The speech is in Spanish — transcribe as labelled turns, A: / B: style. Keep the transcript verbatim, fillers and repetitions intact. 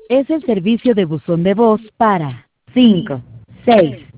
A: Es el servicio de buzón de voz para cinco seis